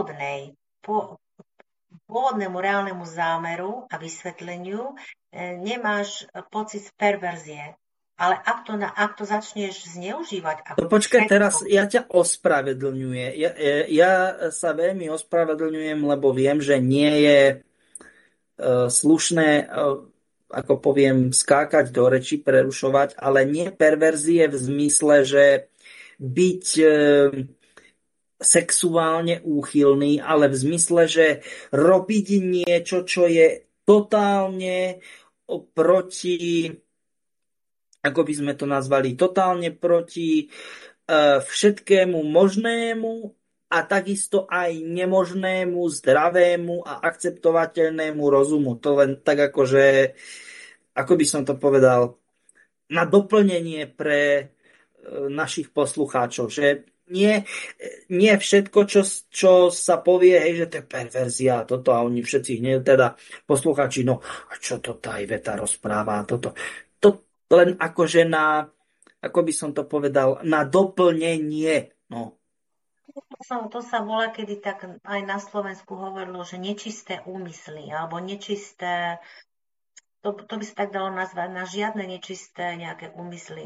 pôvodnému reálnemu zámeru a vysvetleniu, nemáš pocit perverzie. Ale ak to začneš zneužívať...
počkaj, teraz ja ťa ospravedlňujem. Ja sa veľmi ospravedlňujem, lebo viem, že nie je slušné, ako poviem, skákať do reči, prerušovať, ale nie perverzie v zmysle, že byť sexuálne úchylný, ale v zmysle, že robiť niečo, čo je totálne proti... ako by sme to nazvali, totálne proti všetkému možnému a takisto aj nemožnému, zdravému a akceptovateľnému rozumu. To len tak akože, ako by som to povedal, na doplnenie pre našich poslucháčov, že nie všetko, čo sa povie, hej, že to je perverzia, toto a oni všetci teda poslucháči, no a čo to tá Iveta rozpráva, toto len akože ako by som to povedal, na doplnenie. No.
To sa volá, kedy tak aj na Slovensku hovorilo, že nečisté úmysly, alebo nečisté, to by sa tak dalo nazvať, na žiadne nečisté nejaké úmysly.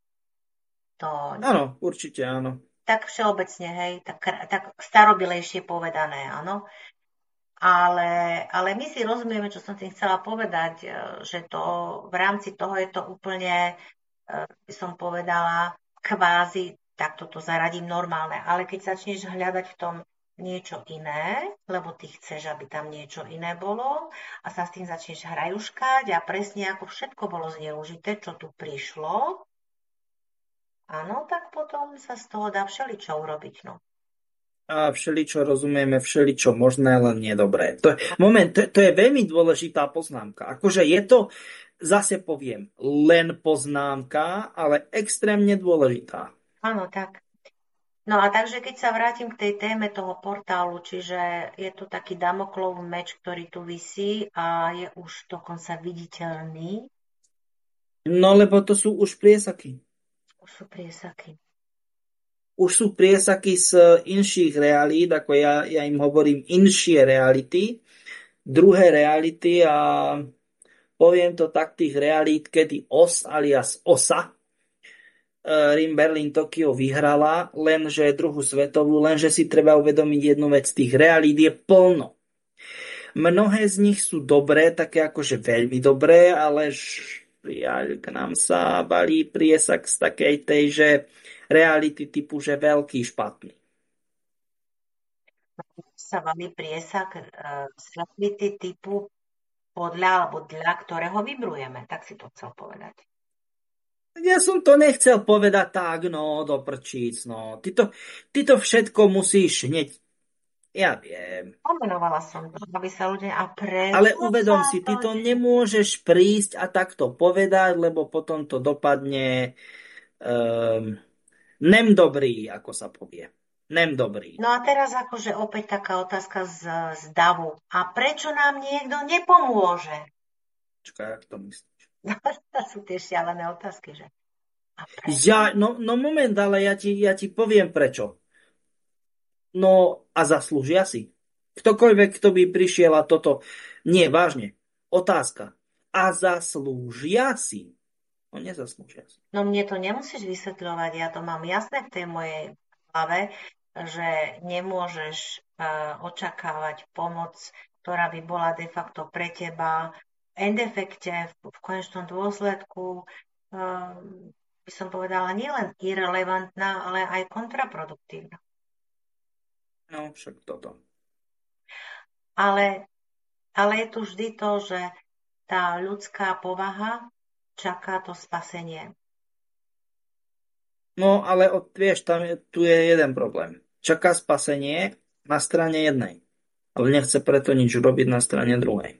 Áno, určite áno.
Tak všeobecne, hej, tak starobilejšie povedané, áno. Ale my si rozumieme, čo som tým chcela povedať, že to v rámci toho je to úplne, by som povedala, kvázi, tak toto zaradím normálne. Ale keď začneš hľadať v tom niečo iné, lebo ty chceš, aby tam niečo iné bolo a sa s tým začneš hrajuškať a presne ako všetko bolo zneužité, čo tu prišlo, áno, tak potom sa z toho dá všeličo urobiť, no.
A všeličo rozumieme, všeličo možné, len nie dobré. To je veľmi dôležitá poznámka. Akože je to, zase poviem, len poznámka, ale extrémne dôležitá.
Áno, tak. No a takže keď sa vrátim k tej téme toho portálu, čiže je to taký Damoklov meč, ktorý tu visí a je už dokonca viditeľný.
No lebo to sú už priesaky.
Už sú priesaky.
Už sú priesaky z inších realít, ako ja im hovorím inšie reality, druhé reality a poviem to tak, tých realít, kedy OS alias OSA, Rím, Berlín, Tokio vyhrala, lenže druhú svetovú, lenže si treba uvedomiť jednu vec, tých realít je plno. Mnohé z nich sú dobré, také akože veľmi dobré, ale k nám sa balí priesak z takej tej, že reality typu, že veľký špatný.
Sa valí priesak svetlity typu podľa alebo dla ktorého vybrujeme. Tak si to chcel povedať.
Ja som to nechcel povedať tak, no, do prčíc, no. Ty to všetko musíš hneď. Ja viem.
Pomenovala som to, aby sa ľudia... A prečo
Ale uvedom
sa
si, ty to
deje?
nemôžeš prísť a takto povedať, lebo potom to dopadne nem dobrý, ako sa povie. Nem dobrý.
No a teraz akože opäť taká otázka z davu. A prečo nám niekto nepomôže?
Čakaj, jak to myslíš?
To sú tie šialené otázky, že? A prečo?
No moment, ale ja ti poviem prečo. No a zaslúžia si. Ktokoľvek, kto by prišiel a toto... Nie, vážne. Otázka. A zaslúžia si? No nezaslúžia si.
No mne to nemusíš vysvetľovať, ja to mám jasné v tej mojej hlave, že nemôžeš očakávať pomoc, ktorá by bola de facto pre teba end efekte, v konečnom dôsledku, by som povedala, nielen irelevantná, ale aj kontraproduktívna.
No, však toto.
Ale je tu vždy to, že tá ľudská povaha čaká to spasenie.
No, ale vieš, tu je jeden problém. Čaká spasenie na strane jednej, ale nechce preto nič robiť na strane druhej.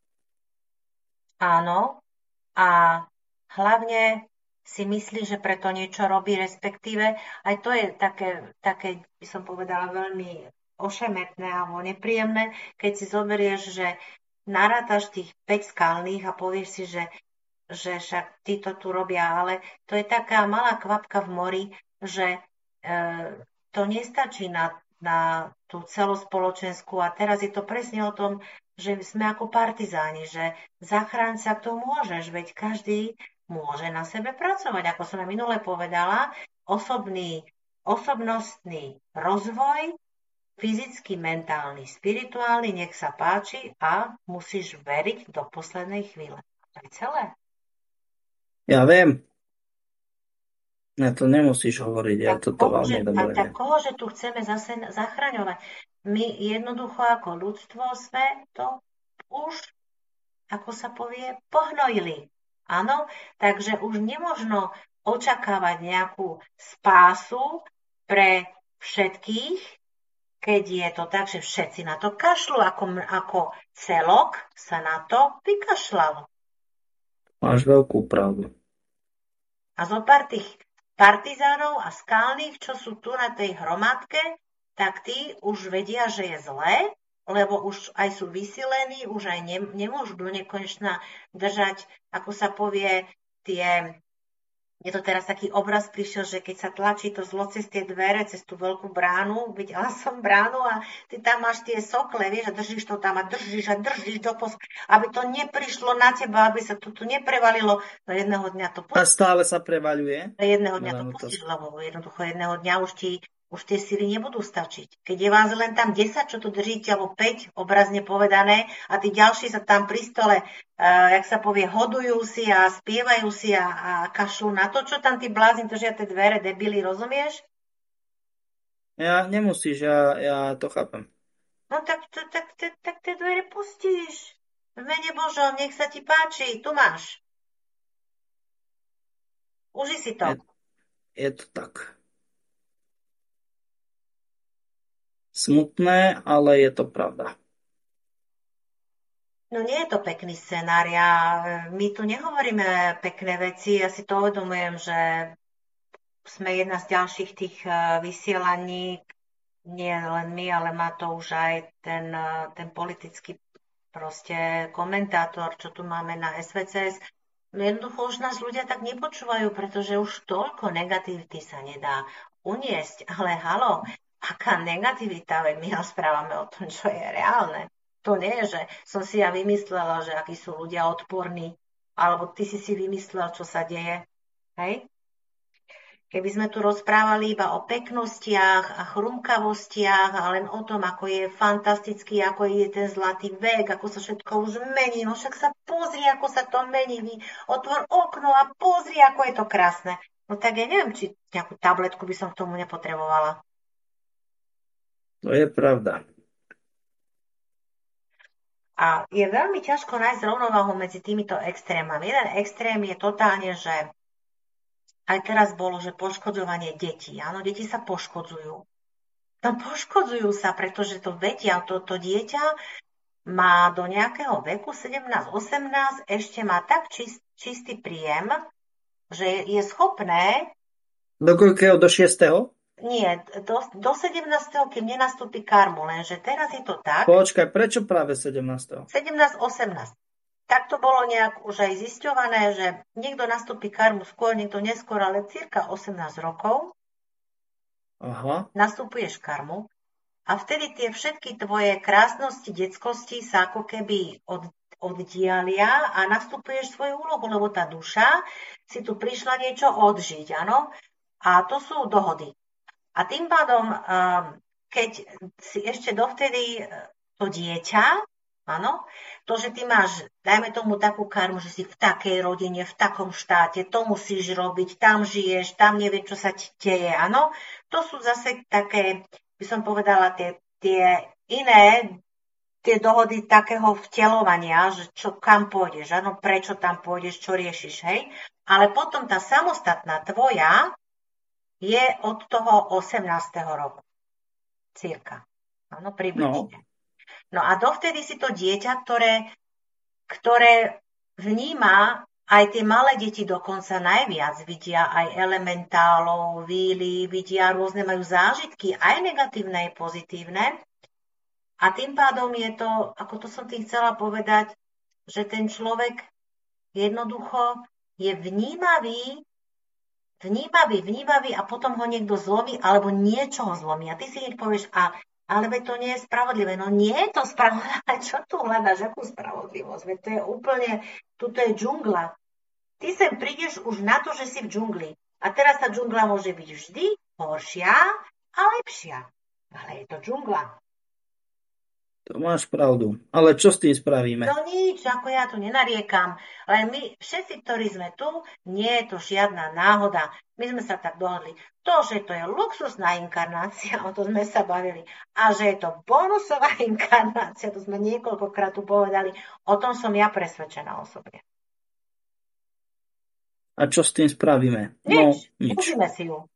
Áno, a hlavne si myslí, že preto niečo robí, respektíve aj to je také, by som povedala, veľmi ošemetné alebo nepríjemné, keď si zoberieš, že narátaš tých 5 skalných a povieš si, že však títo tu robia, ale to je taká malá kvapka v mori, že to nestačí na tú celospoločenskú a teraz je to presne o tom, že sme ako partizáni, že zachráň sa to môžeš, veď každý môže na sebe pracovať. Ako som ja minule povedala, osobnostný rozvoj, fyzický, mentálny, spirituálny, nech sa páči a musíš veriť do poslednej chvíle. To je celé.
Ja viem. Ja to nemusíš hovoriť, ja toto veľmi dobre viem.
Tak kohože tu chceme zase zachraňovať? My jednoducho ako ľudstvo sme to už, ako sa povie, pohnojili. Áno, takže už nemožno očakávať nejakú spásu pre všetkých, keď je to tak, že všetci na to kašľú, ako celok sa na to vykašľal.
Máš veľkú pravdu.
A zo pár tých partizánov a skalných, čo sú tu na tej hromadke, tak tí už vedia, že je zlé, lebo už aj sú vysilení, už aj nemôžu do nekonečna držať, ako sa povie, je to teraz taký obraz prišiel, že keď sa tlačí to zlo cez tie dvere, cez tú veľkú bránu, videla som bránu a ty tam máš tie sokle, vieš, a držíš to tam a držíš aby to neprišlo na teba, aby sa to tu neprevalilo. Do jedného dňa to
pustíš. A stále sa prevaľuje?
Do jedného dňa to pustíš, lebo jednoducho jedného dňa už tie sily nebudú stačiť. Keď je vás len tam 10, čo tu držíte, alebo 5, obrazne povedané, a tí ďalší sa tam pri stole, jak sa povie, hodujú si a spievajú si a kašľú na to, čo tam tí blázni držia tie dvere, debili, rozumieš?
Ja nemusíš, ja to chápem.
No tak tie dvere pustíš. V mene Božom, nech sa ti páči, tu máš. Uži si to.
Je to tak. Smutné, ale je to pravda.
No nie je to pekný scenár. My tu nehovoríme pekné veci. Ja si to uvedomujem, že sme jedna z ďalších tých vysielaní, nie len my, ale má to už aj ten politický proste komentátor, čo tu máme na SVCS. Jednoducho už nás ľudia tak nepočúvajú, pretože už toľko negativity sa nedá uniesť. Ale halo, aká negativita, veď my rozprávame o tom, čo je reálne. To nie je, že som si ja vymyslela, že akí sú ľudia odporní, alebo ty si vymyslel, čo sa deje. Hej? Keby sme tu rozprávali iba o peknostiach a chrumkavostiach a len o tom, ako je fantastický, ako je ten zlatý vek, ako sa všetko už mení, no však sa pozri, ako sa to mení, otvor okno a pozri, ako je to krásne. No tak ja neviem, či nejakú tabletku by som k tomu nepotrebovala.
To je pravda.
A je veľmi ťažko nájsť rovnováhu medzi týmito extrémami. Jeden extrém je totálne, že aj teraz bolo, že poškodzovanie detí. Áno, deti sa poškodzujú. No poškodzujú sa, pretože to vedia, to dieťa má do nejakého veku 17-18, ešte má tak čistý príjem, že je schopné...
Do koľkého? Do 6.
Nie, do 17. kým nenastúpi karmu, lenže teraz je to tak...
Počkaj, prečo práve 17.
17-18. Tak to bolo nejak už aj zisťované, že niekto nastúpi karmu skôr, niekto neskôr, ale cirka 18 rokov nastupuješ karmu a vtedy tie všetky tvoje krásnosti, detskosti sa ako keby oddialia a nastupuješ svoju úlohu, lebo tá duša si tu prišla niečo odžiť, áno? A to sú dohody. A tým pádom, keď si ešte dovtedy to dieťa, áno, to, že ty máš, dajme tomu takú karmu, že si v takej rodine, v takom štáte, to musíš robiť, tam žiješ, tam neviem, čo sa ti deje, áno. To sú zase také, by som povedala, tie iné, tie dohody takého vteľovania, že kam pôjdeš, áno, prečo tam pôjdeš, čo riešiš, hej. Ale potom tá samostatná tvoja je od toho 18. roku. Cirka. Áno, približne. No a dovtedy si to dieťa, ktoré vníma aj tie malé deti dokonca najviac, vidia aj elementálov, víly, vidia rôzne, majú zážitky, aj negatívne, aj pozitívne. A tým pádom je to, ako to som tým chcela povedať, že ten človek jednoducho je vnímavý a potom ho niekto zlomí, alebo niečo ho zlomí. A ty si hneď povieš, ale to nie je spravodlivé. No nie je to spravodlivé. Čo tu hľadáš? Akú spravodlivosť? Veď to je úplne, tuto je džungla. Ty sem prídeš už na to, že si v džungli. A teraz tá džungla môže byť vždy horšia a lepšia. Ale je to džungla.
To máš pravdu. Ale čo s tým spravíme?
No nič, ako ja tu nenariekam. Len my všetci, ktorí sme tu, nie je to žiadna náhoda. My sme sa tak dohodli. To, že to je luxusná inkarnácia, o to sme sa bavili. A že je to bonusová inkarnácia, to sme niekoľkokrát tu povedali. O tom som ja presvedčená osobne.
A čo s tým spravíme?
Nič. Užíme si ju.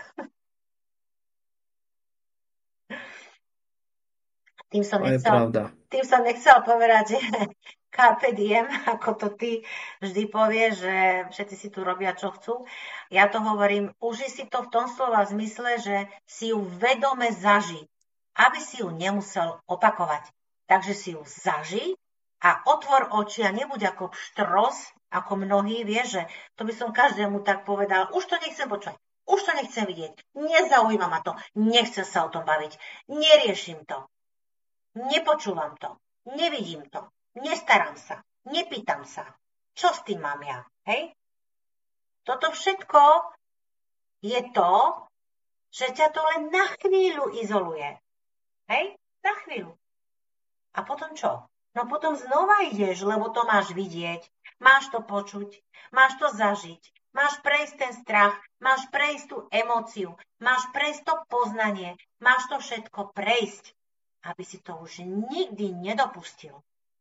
Tým som nechcel povedať, že carpe diem, ako to ty vždy povieš, že všetci si tu robia, čo chcú. Ja to hovorím, uži si to v tom slova zmysle, že si ju vedome zaži, aby si ju nemusel opakovať. Takže si ju zaži a otvor oči a nebuď ako pštros, ako mnohí, vieš, že to by som každému tak povedal, už to nechcem počuť, už to nechcem vidieť, nezaujíma ma to, nechcem sa o tom baviť, neriešim to. Nepočúvam to, nevidím to, nestaram sa, nepýtam sa. Čo s tým mám ja? Hej? Toto všetko je to, že ťa to len na chvíľu izoluje. Hej? Na chvíľu. A potom čo? No potom znova ideš, lebo to máš vidieť, máš to počuť, máš to zažiť, máš prejsť ten strach, máš prejsť tú emóciu, máš prejsť to poznanie, máš to všetko prejsť, aby si to už nikdy nedopustil.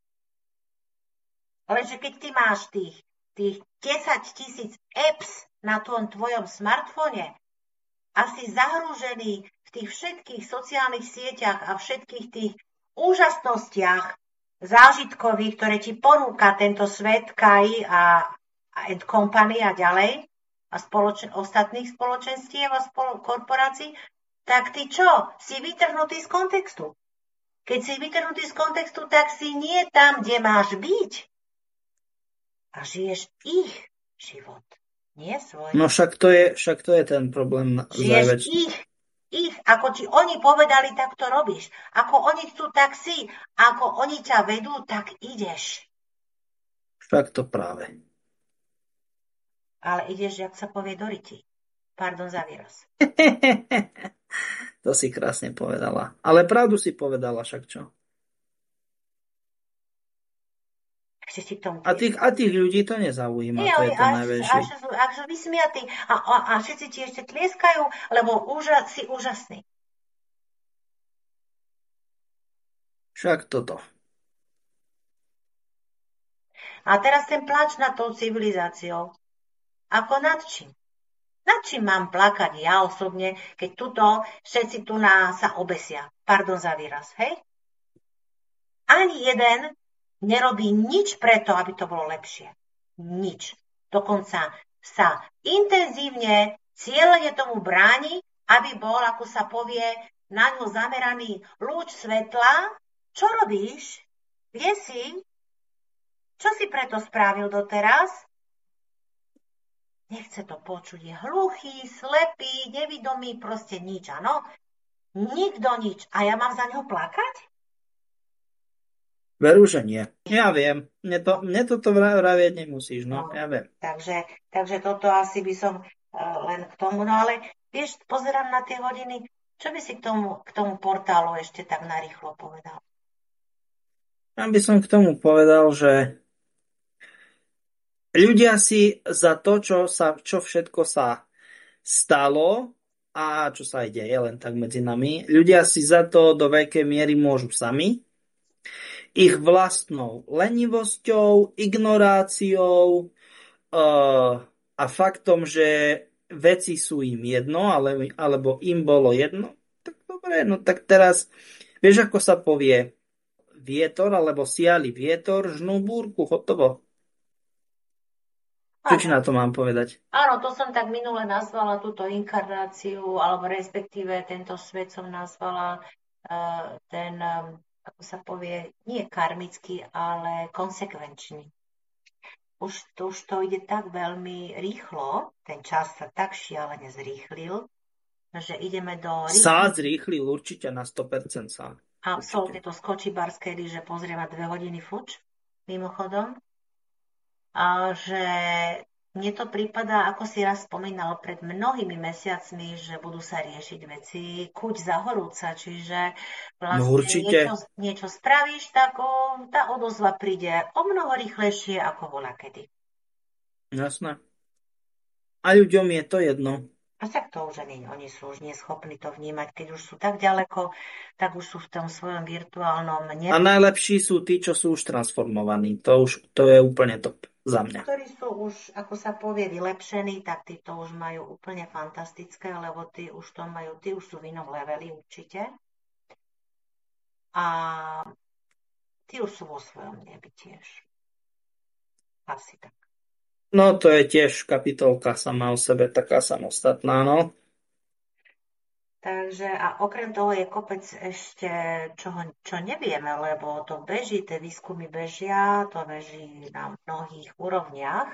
Lenže keď ty máš tých 10 000 apps na tom tvojom smartfóne a si zahrúžený v tých všetkých sociálnych sieťach a všetkých tých úžasnostiach zážitkových, ktoré ti ponúka tento svet, KAI a company a ďalej, a ostatných spoločenstiev a korporácií, tak ty čo? Si vytrhnutý z kontextu. Keď si vytrhnutý z kontextu, tak si nie tam, kde máš byť. a žiješ ich život, nie svoj.
No však to je ten problém
Žiješ ich, ako ti oni povedali, tak to robíš. Ako oni chcú, tak si. Ako oni ťa vedú, tak ideš.
Však to práve.
Ale ideš, jak sa povie, do riti. Pardon za výraz.
To si krásne povedala. Ale pravdu si povedala, však čo?
Ešte si k tomu...
A tých ľudí to nezaujíma, to je to najväčšie.
A sú vysmiatí a všetci ti ešte tlieskajú, lebo si úžasný.
Však toto.
A teraz ten pláč nad tou civilizáciou. Ako nad čím? Nad čím mám plakať ja osobne, keď tuto všetci tu sa obesia? Pardon za výraz, hej? Ani jeden nerobí nič preto, aby to bolo lepšie. Nič. Dokonca sa intenzívne, cieľene tomu bráni, aby bol, ako sa povie, na ňu zameraný lúč svetla. Čo robíš? Kde si? Čo si preto spravil doteraz? Nechce to počuť. Je hluchý, slepý, nevidomý, proste nič, áno? Nikto nič. A ja mám za ňo plakať?
Veru, že nie. Ja viem. Mne toto vravieť nemusíš, no. Ja viem.
Takže toto asi by som len k tomu, no ale vieš, pozerám na tie hodiny, čo by si k tomu portálu ešte tak narýchlo povedal?
Ja by som k tomu povedal, že ľudia si za to, čo všetko sa stalo a čo sa aj deje len tak medzi nami, ľudia si za to do veľkej miery môžu sami. Ich vlastnou lenivosťou, ignoráciou a faktom, že veci sú im jedno, alebo im bolo jedno. Tak dobre, no tak teraz, vieš, ako sa povie vietor, alebo siali vietor, žnú búrku, hotovo. Čo ti na to mám povedať?
Áno, to som tak minule nazvala túto inkarnáciu, alebo respektíve tento svet som nazvala ten... ako sa povie, nie karmický, ale konsekvenčný. Už to ide tak veľmi rýchlo, ten čas sa tak šialene zrýchlil, že ideme do...
Sa zrýchlil určite na 100% sám.
Absolutne to skočí barskej že pozrieme 2 hodiny fuč, mimochodom. A že mne to prípada, ako si raz spomínal pred mnohými mesiacmi, že budú sa riešiť veci kuť za horúca, čiže vlastne niečo spravíš, tak tá odozva príde o mnoho rýchlejšie ako voľakedy.
Jasné. A ľuďom je to jedno.
A tak to už nie, oni sú už neschopní to vnímať, keď už sú tak ďaleko, tak už sú v tom svojom virtuálnom...
A najlepší sú tí, čo sú už transformovaní. To je úplne top za mňa.
Ktorí sú už, ako sa povie, vylepšení, tak tí to už majú úplne fantastické, lebo tí už sú v inom leveli určite. A tí už sú vo svojom nebi tiež. Asi tak.
No to je tiež kapitolka sama o sebe, taká samostatná, no.
Takže a okrem toho je kopec ešte, čo nevieme, lebo to beží, tie výskumy bežia, to beží na mnohých úrovniach.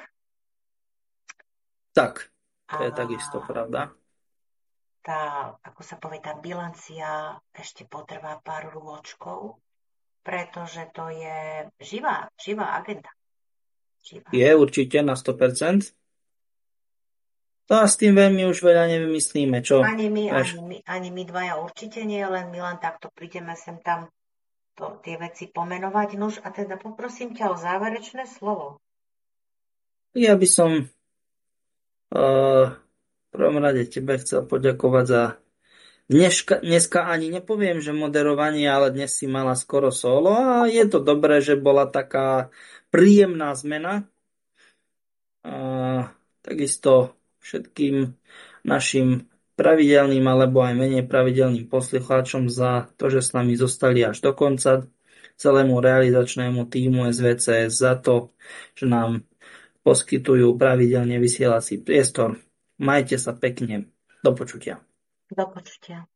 Tak, to je takisto pravda.
Ako sa povie, tá bilancia ešte potrvá pár rôčkov, pretože to je živá agenda.
Je určite na 100%. To a s tým veľmi už veľa nevymyslíme, čo?
Ani my dvaja určite nie, len my len takto prídeme sem tam tie veci pomenovať. Nuž a teda poprosím ťa o záverečné slovo.
Ja by som v prvom rade tebe chcel poďakovať za dneska ani nepoviem, že moderovanie, ale dnes si mala skoro solo a je to dobré, že bola taká príjemná zmena. Takisto všetkým našim pravidelným alebo aj menej pravidelným poslucháčom za to, že s nami zostali až do konca, celému realizačnému tímu SVCS za to, že nám poskytujú pravidelne vysielací priestor. Majte sa pekne. Do počutia.
Do počutia.